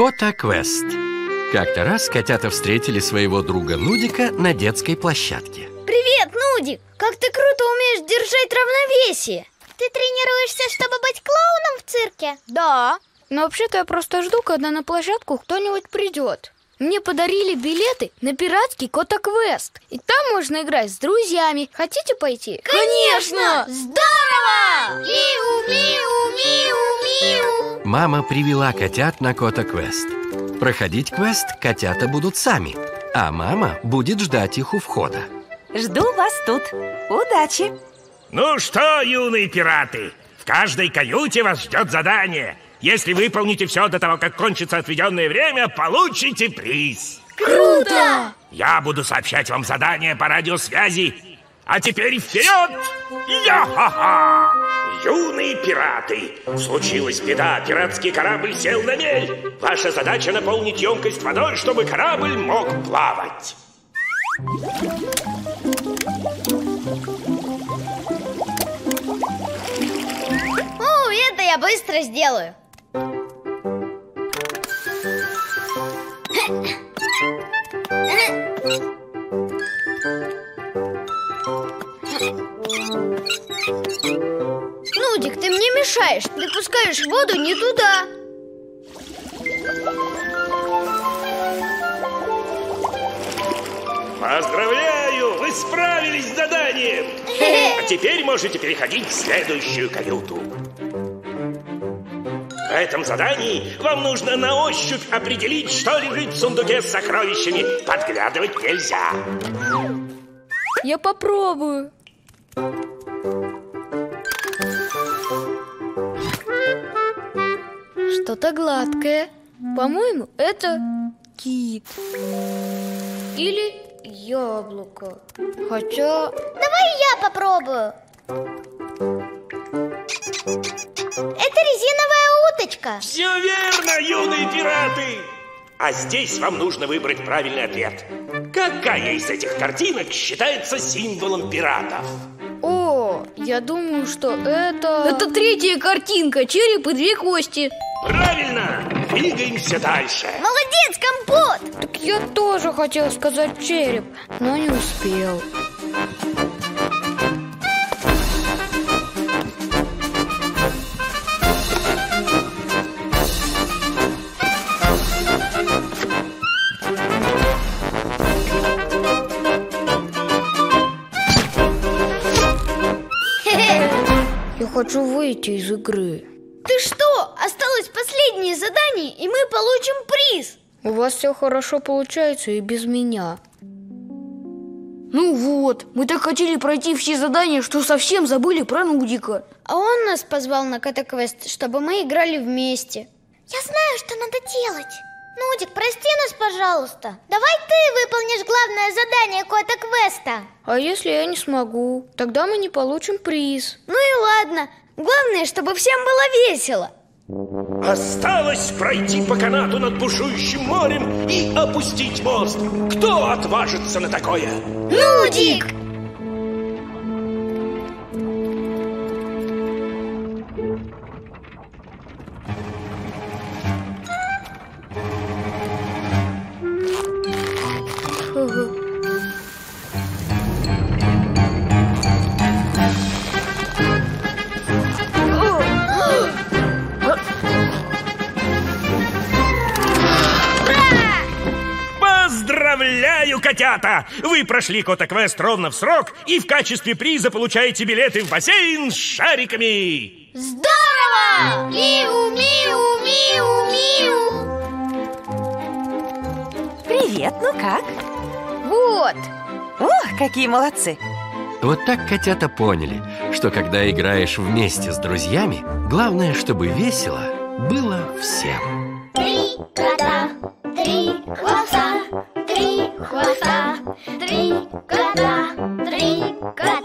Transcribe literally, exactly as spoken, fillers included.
Кота Квест. Как-то раз котята встретили своего друга Нудика на детской площадке. Привет, Нудик! Как ты круто умеешь держать равновесие! Ты тренируешься, чтобы быть клоуном в цирке? Да, но вообще-то я просто жду, когда на площадку кто-нибудь придет. Мне подарили билеты на пиратский Кота Квест, и там можно играть с друзьями. Хотите пойти? Конечно! Здорово! Миу, миу, миу, миу. Мама привела котят на Кота Квест. Проходить квест котята будут сами, а мама будет ждать их у входа. Жду вас тут. Удачи! Ну что, юные пираты, в каждой каюте вас ждет задание. Если выполните все до того, как кончится отведенное время, получите приз. Круто! Я буду сообщать вам задания по радиосвязи. А теперь вперед! Я-ха-ха! Юные пираты, случилась беда, пиратский корабль сел на мель. Ваша задача наполнить емкость водой, чтобы корабль мог плавать. О, это я быстро сделаю. Нудик, ты мне мешаешь. Ты пускаешь воду не туда. Поздравляю, вы справились с заданием. А теперь можете переходить в следующую каюту. В этом задании вам нужно на ощупь определить, что лежит в сундуке с сокровищами. Подглядывать нельзя. Я попробую. Что-то гладкое. По-моему, это кит. Или яблоко. Хотя... Давай я попробую. Это резиновая уточка. Все верно, юные пираты! А здесь вам нужно выбрать правильный ответ. Какая из этих картинок считается символом пиратов? О, я думаю, что это... Это третья картинка, череп и две кости. Правильно! Двигаемся дальше. Молодец, Компот! Так я тоже хотел сказать череп, но не успел. Я хочу выйти из игры. Ты что? Осталось последнее задание, и мы получим приз. У вас все хорошо получается и без меня. Ну вот, мы так хотели пройти все задания, что совсем забыли про Нудика. А он нас позвал на Кота Квест, чтобы мы играли вместе. Я знаю, что надо делать. Нудик, прости нас, пожалуйста. Давай ты выполнишь главное задание Кота Квеста. А если я не смогу? Тогда мы не получим приз. Ну и ладно. Главное, чтобы всем было весело. Осталось пройти по канату над бушующим морем и опустить мост. Кто отважится на такое? Нудик! Поздравляю, котята! Вы прошли Кота Квест ровно в срок и в качестве приза получаете билеты в бассейн с шариками. Здорово! Миу, миу, миу, миу. Привет, ну как? Вот. О, какие молодцы! Вот так котята поняли, что когда играешь вместе с друзьями, главное, чтобы весело было всем. Три кота, три хвоста, три хвоста, три кота, три кота.